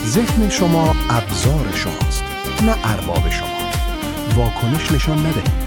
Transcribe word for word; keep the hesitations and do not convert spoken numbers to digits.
ذهن شما ابزار شماست، نه ارباب شما. واکنش نشان ندهید.